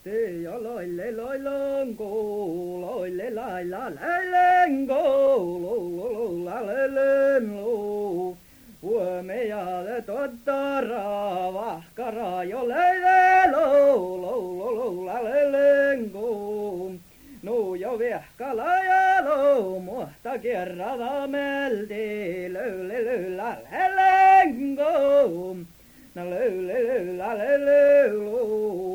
te ja loille loilonko, loille lailla leilenko, la leilenlo. Huomejalle tottara, vahkara jo leilelo, la leilenko. No jo vehkala ja lo, muhta kerrata melti, la leilenko. Na la leilenko.